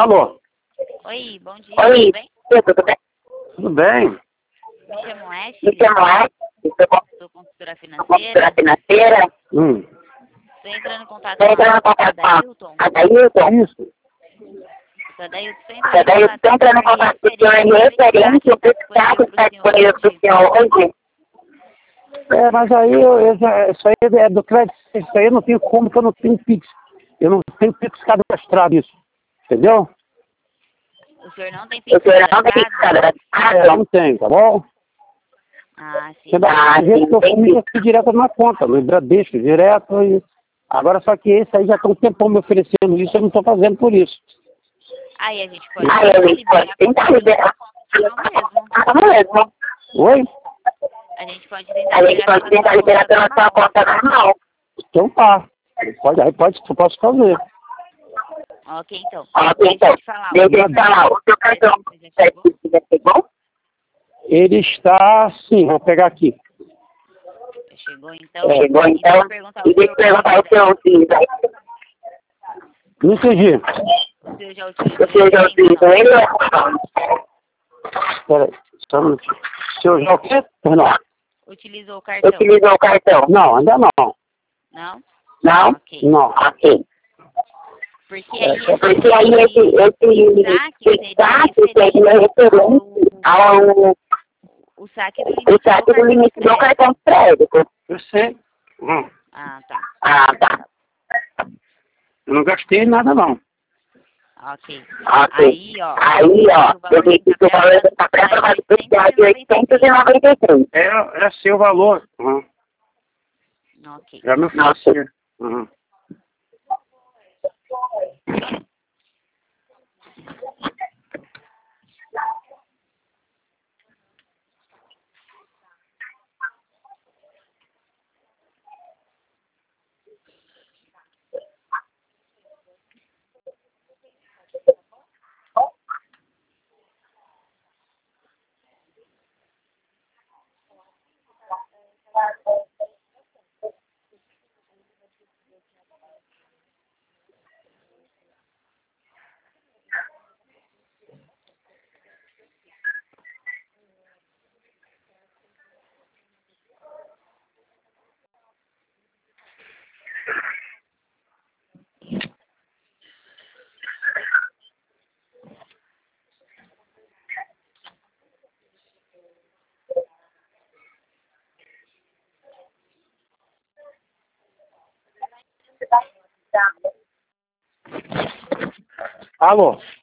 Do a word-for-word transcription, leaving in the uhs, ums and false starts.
Alô? Oi, bom dia, Oi, tudo bem? tudo bem? Tudo bem? Me chamo Me Ashley, chamo Ashley, sou consultora consultora financeira. financeira. Hum. Estou entrando em contato Estou com entrando em a contato com Adailton. a Adailton. Isso. A Adailton estou A entrando em Adailton contato entrando em contato com o senhor referente referente ao ao pesquisar pesquisar que que está está disponível disponível para o para o senhor senhor hoje. hoje. É, mas aí, eu, eu já- isso aí é do crédito, isso aí eu não tenho como, porque eu não tenho Pix. Eu não tenho Pix cadastrado isso. Entendeu? O senhor não tem O Pix senhor não tem cadastrado? É, não tem, tá bom? Ah, sim. Entendeu? Ah, Do jeito sim, que eu fui, entendi. eu fui direto na conta, no Bradesco, direto. E... Agora, só que esse aí já está um tempão me oferecendo isso, eu não estou fazendo por isso. Aí a gente pode Aí a tentar gente pode liberar tentar com liberar. não mesmo. Ah, mesmo. Oi? A gente pode tentar A gente liberar pode pela tentar sua liberar conta pela sua normal. conta normal. Então tá. Pode, aí pode, eu posso fazer. Ok, então. Ok, Deixa então. eu te falar. Deixa eu falar. O seu cartão Já chegou? já chegou? Ele está, sim, vou pegar aqui. Já chegou, então. Chegou, E então. deixa eu perguntar E o deixa eu seu perguntar o seu utilizador. Não entendi. O senhor já O utilizou senhor já ele ainda utilizou não? ele ou não? Peraí, só um minutinho. Se eu já o quê? Não. Utilizou o cartão? Utilizou o cartão? Não, ainda não. Não? Não? Ok. Não. Ok. Porque É, aí É porque aí esse, esse, esse saque seria referente ao o saque do o limite do saque do cartão de limite do crédito. cartão de crédito. Eu sei. Hum. Ah, tá. Ah, tá. Eu não gastei nada, não. Ok. Ok. Aí, ó. Aí, ó, eu vi que o valor está está pré-aprovado especial de oitocentos e noventa e três. É, é seu valor. Uhum. Ok. Já me ofereci. Uhum. Alô?